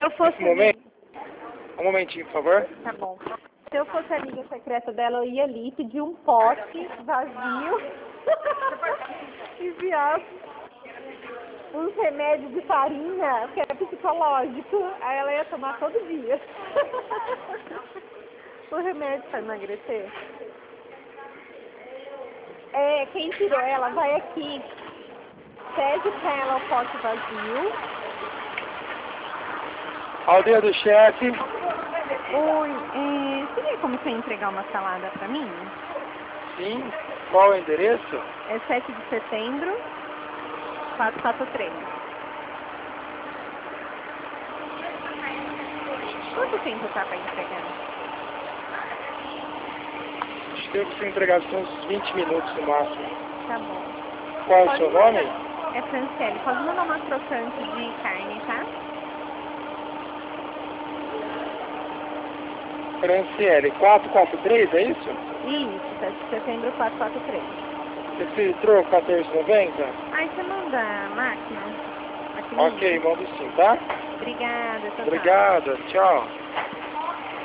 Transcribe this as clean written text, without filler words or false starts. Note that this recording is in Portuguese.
eu fosse Nesse momento, um momentinho, por favor. Tá bom. Se eu fosse amiga secreta dela, eu ia ali pedir um pote vazio, enviar uns remédios de farinha, que é psicológico, aí ela ia tomar todo dia. O remédio para emagrecer. É, quem tirou ela vai aqui, pede pra ela o pote vazio. Aldeia do Chefe. Oi, seria como você entregar uma salada pra mim? Sim. Qual é o endereço? É 7 de setembro, 443. Quanto tempo tá pra entregar? Acho que eu preciso entregar só uns 20 minutos no máximo. Tá bom. Qual é o Pode seu mandar. nome? É Franciele. Pode mandar uma crocante de carne, tá? Franciele, 443, é isso? Isso, 7 de setembro, 443. Esse troco 14,90? Aí você manda a máquina? Ok, mando sim, tá? Obrigada, tchau, tchau. Obrigado, tchau.